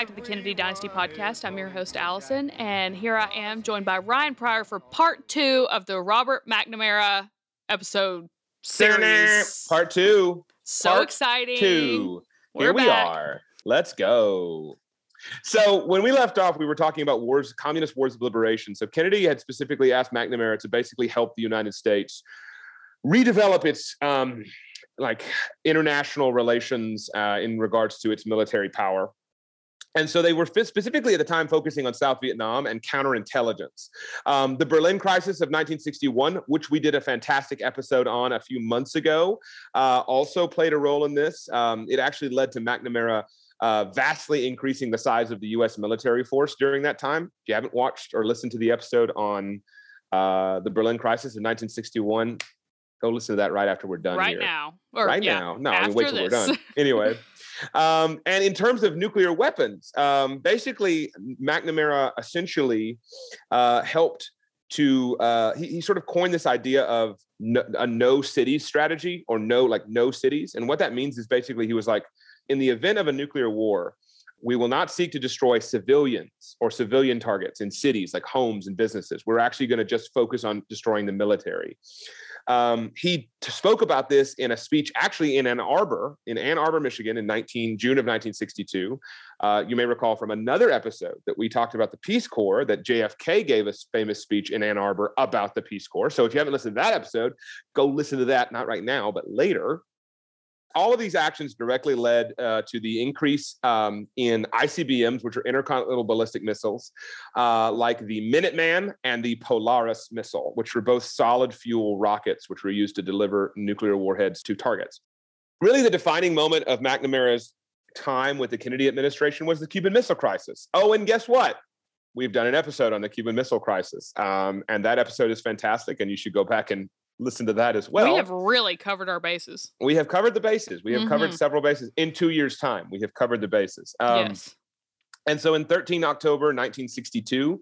back to the Kennedy Dynasty podcast. I'm your host, Allison, and here I am joined by Ryan Pryor for part 2 of the Robert McNamara episode series. Part 2. So exciting. Here we are. Let's go. So when we left off, we were talking about wars, communist wars of liberation. So Kennedy had specifically asked McNamara to basically help the United States redevelop its international relations in regards to its military power. And so they were specifically at the time focusing on South Vietnam and counterintelligence. The Berlin crisis of 1961, which we did a fantastic episode on a few months ago, also played a role in this. It actually led to McNamara vastly increasing the size of the U.S. military force during that time. If you haven't watched or listened to the episode on the Berlin crisis in 1961, go listen to that right after we're done right here. now. Now. No, I mean, wait till we're done. Anyway. And in terms of nuclear weapons, basically, McNamara essentially helped to, he sort of coined this idea of a no cities strategy, or no cities. And what that means is basically he was like, in the event of a nuclear war, we will not seek to destroy civilians or civilian targets in cities like homes and businesses. We're actually going to just focus on destroying the military. He spoke about this in a speech actually in Ann Arbor, Michigan in June of 1962. You may recall from another episode that we talked about the Peace Corps, that JFK gave a famous speech in Ann Arbor about the Peace Corps. So if you haven't listened to that episode, go listen to that, not right now, but later. All of these actions directly led to the increase in ICBMs, which are intercontinental ballistic missiles, like the Minuteman and the Polaris missile, which were both solid fuel rockets, which were used to deliver nuclear warheads to targets. Really, the defining moment of McNamara's time with the Kennedy administration was the Cuban Missile Crisis. Oh, and guess what? We've done an episode on the Cuban Missile Crisis, and that episode is fantastic, and you should go back and listen to that as well. We have really covered our bases. We have covered the bases. We have covered several bases. In 2 years' time, we have covered the bases. Yes. And so in October 1962,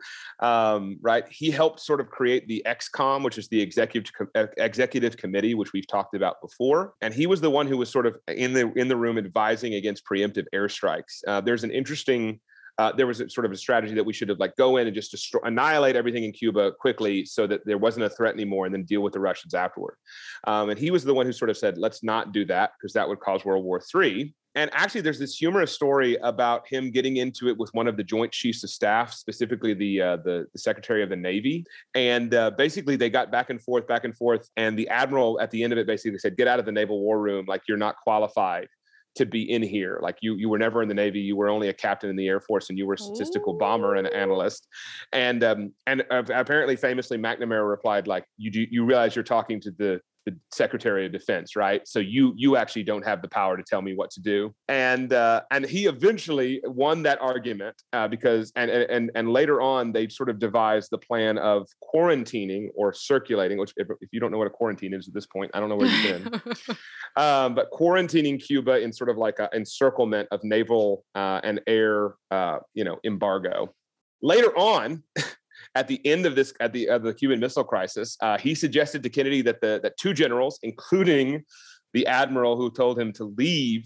he helped sort of create the ExComm, which is the executive committee, which we've talked about before. And he was the one who was sort of in the room advising against preemptive airstrikes. There's an interesting... there was a sort of a strategy that we should have go in and just annihilate everything in Cuba quickly so that there wasn't a threat anymore, and then deal with the Russians afterward. And he was the one who sort of said, let's not do that, because that would cause World War III. And actually, there's this humorous story about him getting into it with one of the Joint Chiefs of Staff, specifically the Secretary of the Navy. And basically, they got back and forth. And the admiral at the end of it basically said, get out of the Naval War Room. You're not qualified to be in here. You were never in the Navy. You were only a captain in the Air Force, and you were a statistical bomber and an analyst. And apparently, famously, McNamara replied, you realize you're talking to the Secretary of Defense, right? So you actually don't have the power to tell me what to do. And he eventually won that argument because later on they sort of devised the plan of quarantining or circulating, which if you don't know what a quarantine is at this point, I don't know where you've been. But quarantining Cuba in sort of like an encirclement of naval and air embargo. Later on, at the end of the Cuban Missile Crisis, he suggested to Kennedy that two generals, including the admiral who told him to leave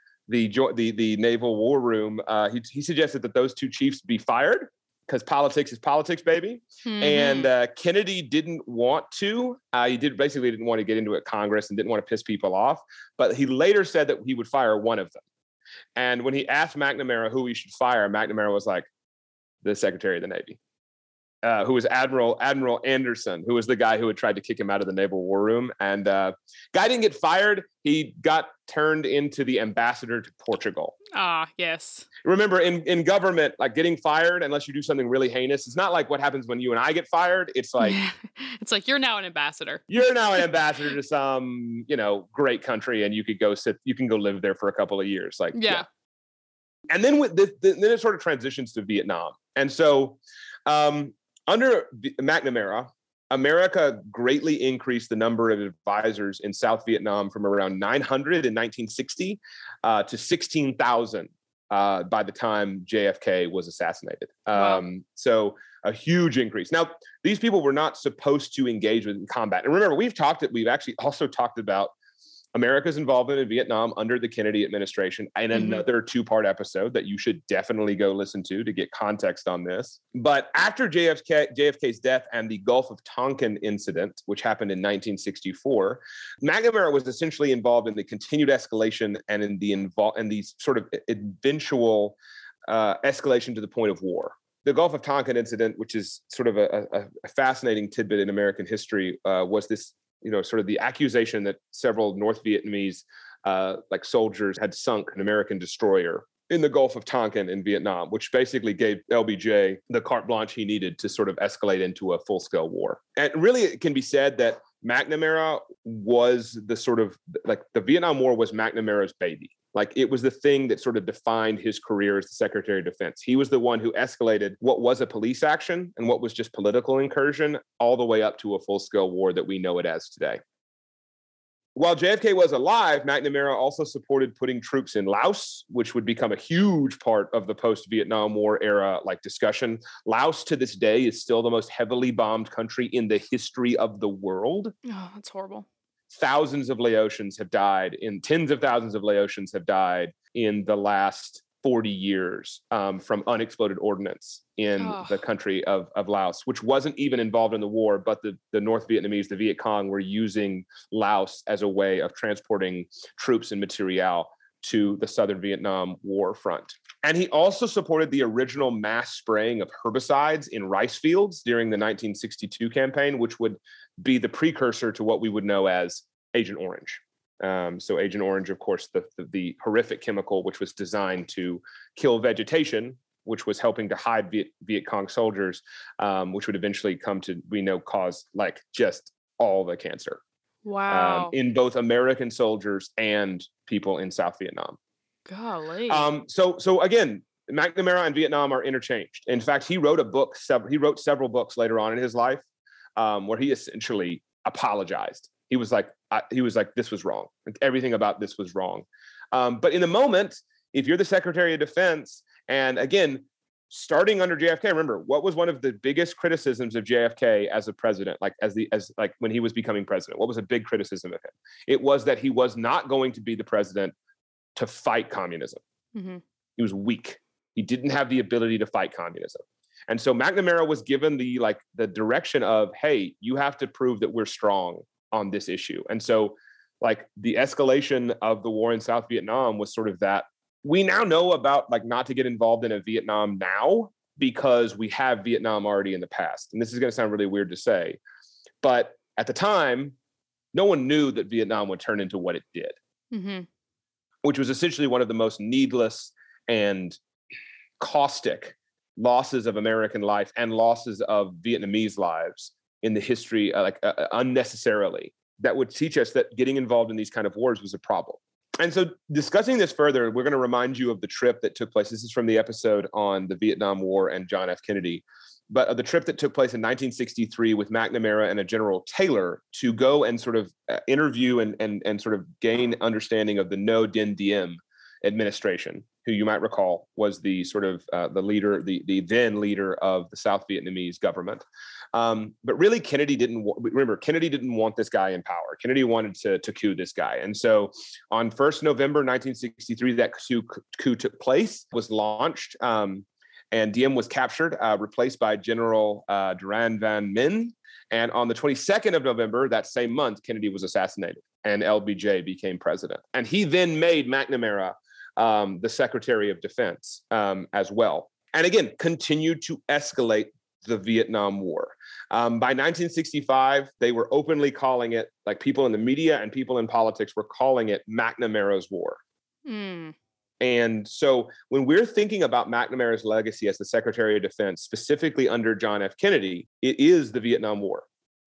the naval war room, he suggested that those two chiefs be fired, because politics is politics, baby. Mm-hmm. And Kennedy didn't want to. He didn't want to get into it Congress and didn't want to piss people off. But he later said that he would fire one of them. And when he asked McNamara who he should fire, McNamara was like, the Secretary of the Navy. Who was Admiral Anderson, who was the guy who had tried to kick him out of the Naval War Room. And guy didn't get fired. He got turned into the ambassador to Portugal. Ah, yes. Remember, in government, getting fired, unless you do something really heinous, it's not like what happens when you and I get fired. It's like... it's like, you're now an ambassador. You're now an ambassador to some, great country, and you can go live there for a couple of years. Yeah. And then then it sort of transitions to Vietnam. And so... under McNamara, America greatly increased the number of advisors in South Vietnam from around 900 in 1960 to 16,000 by the time JFK was assassinated. Wow. So a huge increase. Now, these people were not supposed to engage in combat. And remember, we've actually also talked about America's involvement in Vietnam under the Kennedy administration, and another two-part episode that you should definitely go listen to get context on this. But after JFK's death and the Gulf of Tonkin incident, which happened in 1964, McNamara was essentially involved in the continued escalation and in the sort of eventual escalation to the point of war. The Gulf of Tonkin incident, which is sort of a fascinating tidbit in American history, was this, sort of the accusation that several North Vietnamese soldiers had sunk an American destroyer in the Gulf of Tonkin in Vietnam, which basically gave LBJ the carte blanche he needed to sort of escalate into a full-scale war. And really, it can be said that McNamara was the Vietnam War was McNamara's baby. Like, it was the thing that sort of defined his career as the Secretary of Defense. He was the one who escalated what was a police action and what was just political incursion all the way up to a full-scale war that we know it as today. While JFK was alive, McNamara also supported putting troops in Laos, which would become a huge part of the post-Vietnam War era discussion. Laos to this day is still the most heavily bombed country in the history of the world. Oh, that's horrible. Tens of thousands of Laotians have died in the last 40 years from unexploded ordnance in the country of Laos, which wasn't even involved in the war, but the North Vietnamese, the Viet Cong, were using Laos as a way of transporting troops and materiel to the Southern Vietnam War front. And he also supported the original mass spraying of herbicides in rice fields during the 1962 campaign, which would be the precursor to what we would know as Agent Orange. So Agent Orange, of course, the horrific chemical which was designed to kill vegetation, which was helping to hide Viet Cong soldiers, which would eventually cause just all the cancer. Wow. In both American soldiers and people in South Vietnam. Golly. So again, McNamara and Vietnam are interchanged. In fact, he wrote several books later on in his life where he essentially apologized. He was like, this was wrong. Everything about this was wrong. But in the moment, if you're the Secretary of Defense, and again, starting under JFK, remember, what was one of the biggest criticisms of JFK as a president, when he was becoming president? What was a big criticism of him? It was that he was not going to be the president to fight communism. Mm-hmm. He was weak. He didn't have the ability to fight communism. And so McNamara was given the direction of, hey, you have to prove that we're strong on this issue. And so the escalation of the war in South Vietnam was sort of that. We now know about not to get involved in a Vietnam now because we have Vietnam already in the past. And this is going to sound really weird to say, but at the time, no one knew that Vietnam would turn into what it did, mm-hmm. which was essentially one of the most needless and caustic losses of American life and losses of Vietnamese lives in the history, unnecessarily. That would teach us that getting involved in these kind of wars was a problem. And so discussing this further, we're going to remind you of the trip that took place. This is from the episode on the Vietnam War and John F. Kennedy, but of the trip that took place in 1963 with McNamara and a General Taylor to go and sort of interview and sort of gain understanding of the Ngo Dinh Diem administration, who you might recall was the sort of the leader, the then leader of the South Vietnamese government. But really, Kennedy didn't want this guy in power. Kennedy wanted to coup this guy. And so on 1st November 1963, that coup took place, was launched, and Diem was captured, replaced by General Duran van Min. And on the 22nd of November, that same month, Kennedy was assassinated and LBJ became president. And he then made McNamara the Secretary of Defense as well. And again, continued to escalate the Vietnam War. By 1965, they were openly calling it, people in the media and people in politics were calling it McNamara's War. Mm. And so when we're thinking about McNamara's legacy as the Secretary of Defense, specifically under John F. Kennedy, it is the Vietnam War.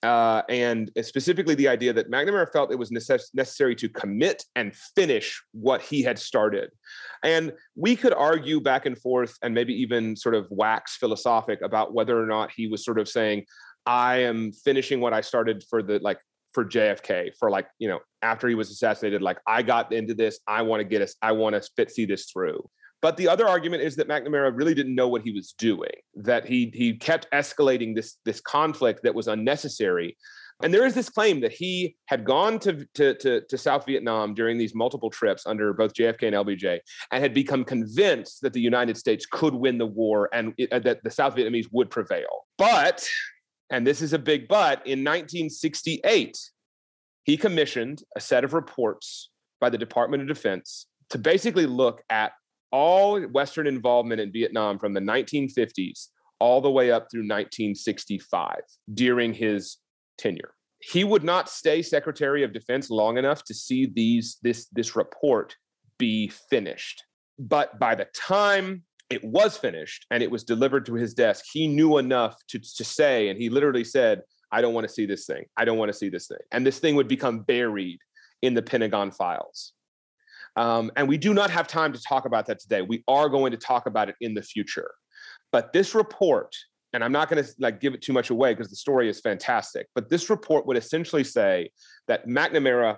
And specifically the idea that McNamara felt it was necessary to commit and finish what he had started. And we could argue back and forth and maybe even sort of wax philosophic about whether or not he was sort of saying, I am finishing what I started for for JFK, after he was assassinated, I got into this, I want to see this through. But the other argument is that McNamara really didn't know what he was doing, that he kept escalating this conflict that was unnecessary And there is this claim that he had gone to South Vietnam during these multiple trips under both JFK and LBJ and had become convinced that the United States could win the war and that the South Vietnamese would prevail. But, and this is a big but, in 1968, he commissioned a set of reports by the Department of Defense to basically look at all Western involvement in Vietnam from the 1950s all the way up through 1965 during his tenure. He would not stay Secretary of Defense long enough to see this report be finished. But by the time it was finished and it was delivered to his desk, he knew enough to say, and he literally said, I don't want to see this thing. I don't want to see this thing. And this thing would become buried in the Pentagon files. And we do not have time to talk about that today. We are going to talk about it in the future. But this report, and I'm not going to give it too much away because the story is fantastic, but this report would essentially say that McNamara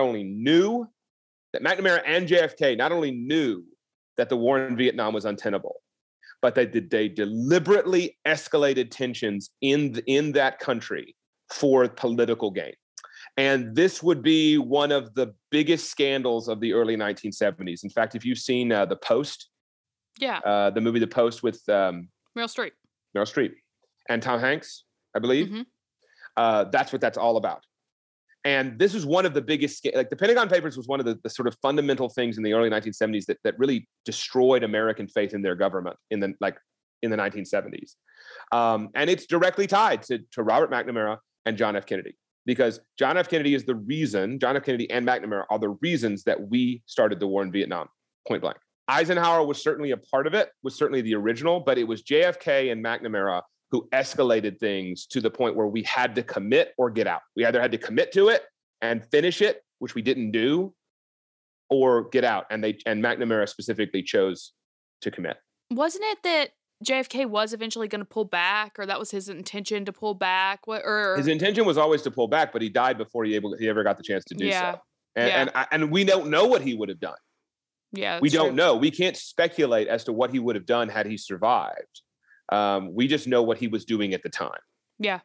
and JFK not only knew that the war in Vietnam was untenable, but they deliberately escalated tensions in that country for political gain. And this would be one of the biggest scandals of the early 1970s. In fact, if you've seen The Post, the movie The Post with Meryl Streep and Tom Hanks, I believe, that's what that's all about. And this is one of the biggest, the Pentagon Papers was one of the sort of fundamental things in the early 1970s that really destroyed American faith in their government in the 1970s. And it's directly tied to Robert McNamara and John F. Kennedy. Because John F. Kennedy and McNamara are the reasons that we started the war in Vietnam, point blank. Eisenhower was certainly a part of it, was certainly the original, but it was JFK and McNamara who escalated things to the point where we had to commit or get out. We either had to commit to it and finish it, which we didn't do, or get out. And McNamara specifically chose to commit. Wasn't it that JFK was eventually going to pull back, or that was his intention to pull back? His intention was always to pull back, but he died before he ever got the chance to do so. And we don't know what he would have done. Yeah, we don't know. We can't speculate as to what he would have done had he survived. We just know what he was doing at the time. Yeah.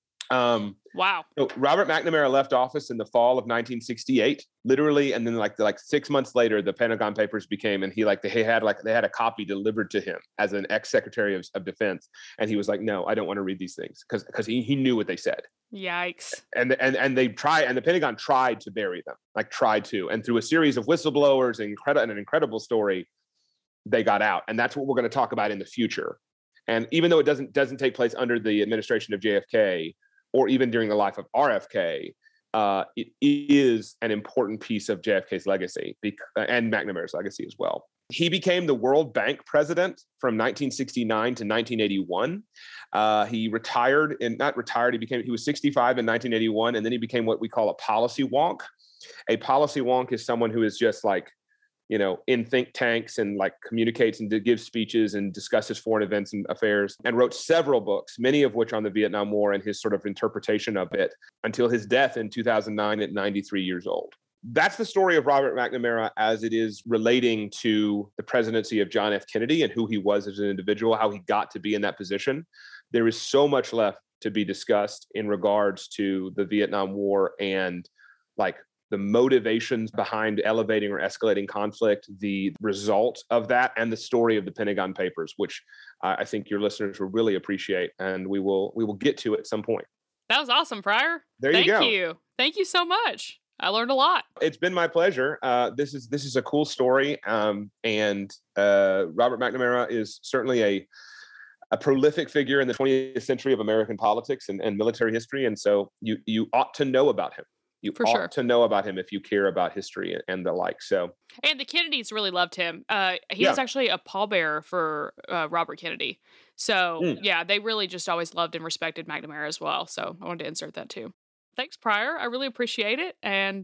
Wow. So Robert McNamara left office in the fall of 1968, literally, and then like 6 months later, the Pentagon Papers became, and they had a copy delivered to him as an ex-Secretary of Defense, and he was like, "No, I don't want to read these things," because he knew what they said. Yikes. And the Pentagon tried to bury them, and through a series of whistleblowers and an incredible story, they got out, and that's what we're going to talk about in the future. And even though it doesn't take place under the administration of JFK or even during the life of RFK, it is an important piece of JFK's legacy and McNamara's legacy as well. He became the World Bank president from 1969 to 1981. He retired, he was 65 in 1981, and then he became what we call a policy wonk. A policy wonk is someone who is just in think tanks and communicates and gives speeches and discusses foreign events and affairs, and wrote several books, many of which on the Vietnam War and his sort of interpretation of it until his death in 2009 at 93 years old. That's the story of Robert McNamara as it is relating to the presidency of John F. Kennedy and who he was as an individual, how he got to be in that position. There is so much left to be discussed in regards to the Vietnam War and the motivations behind elevating or escalating conflict, the result of that, and the story of the Pentagon Papers, which I think your listeners will really appreciate, and we will get to at some point. That was awesome, Pryor. Thank you. Thank you so much. I learned a lot. It's been my pleasure. This is a cool story, and Robert McNamara is certainly a prolific figure in the 20th century of American politics and military history, and so you ought to know about him. You ought to know about him if you care about history and the like. So, and the Kennedys really loved him. He was actually a pallbearer for Robert Kennedy. So they really just always loved and respected McNamara as well. So I wanted to insert that too. Thanks, Pryor. I really appreciate it. And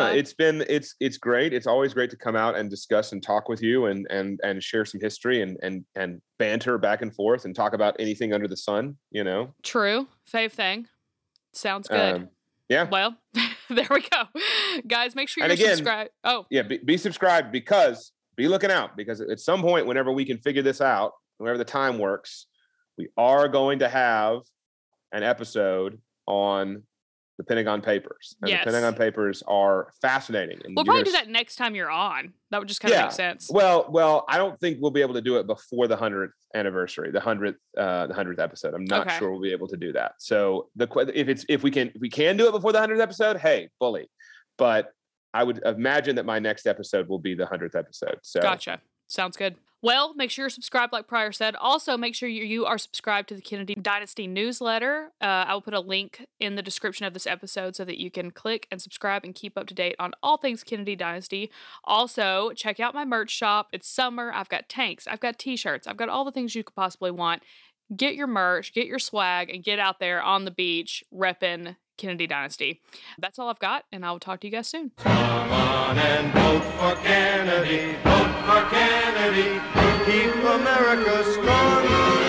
it's great. It's always great to come out and discuss and talk with you and share some history and banter back and forth and talk about anything under the sun. True. Fave thing. Sounds good. Well, there we go. Guys, make sure you're subscribed. Oh. Yeah, be subscribed be looking out because at some point, whenever we can figure this out, whenever the time works, we are going to have an episode on the Pentagon Papers. And yes. The Pentagon Papers are fascinating. And we'll probably do that next time you're on. That would just kind of make sense. Well, I don't think we'll be able to do it before the 100th anniversary, the 100th episode. I'm not sure we'll be able to do that. So if we can do it before the 100th episode, hey, bully. But I would imagine that my next episode will be the 100th episode. So gotcha. Sounds good. Well, make sure you're subscribed, like Pryor said. Also, make sure you are subscribed to the Kennedy Dynasty newsletter. I will put a link in the description of this episode so that you can click and subscribe and keep up to date on all things Kennedy Dynasty. Also, check out my merch shop. It's summer. I've got tanks. I've got t-shirts. I've got all the things you could possibly want. Get your merch, get your swag, and get out there on the beach repping Kennedy Dynasty. That's all I've got, and I will talk to you guys soon. Come on and vote for Kennedy. Vote for Kennedy. Keep America strong.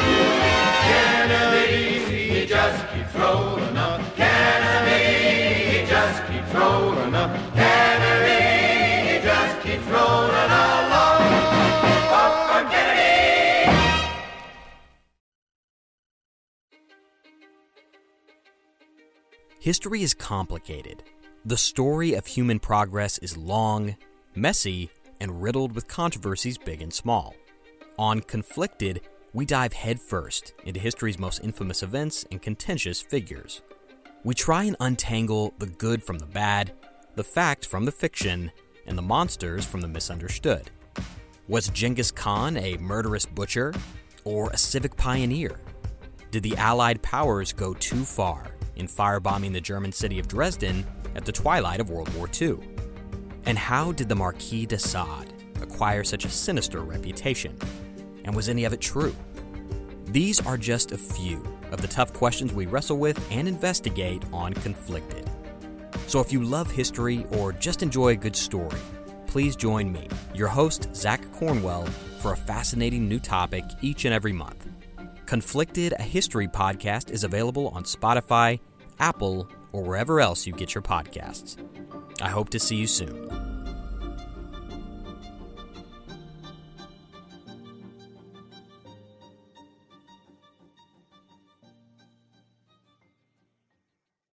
Kennedy, he just keeps rolling up. Kennedy, he just keeps rolling up. Kennedy, he just keeps rolling along. Vote for Kennedy. History is complicated. The story of human progress is long, messy, and riddled with controversies big and small. On Conflicted, we dive headfirst into history's most infamous events and contentious figures. We try and untangle the good from the bad, the fact from the fiction, and the monsters from the misunderstood. Was Genghis Khan a murderous butcher or a civic pioneer? Did the Allied powers go too far in firebombing the German city of Dresden at the twilight of World War II? And how did the Marquis de Sade acquire such a sinister reputation? And was any of it true? These are just a few of the tough questions we wrestle with and investigate on Conflicted. So if you love history or just enjoy a good story, please join me, your host, Zach Cornwell, for a fascinating new topic each and every month. Conflicted, a history podcast, is available on Spotify, Apple, or wherever else you get your podcasts. I hope to see you soon.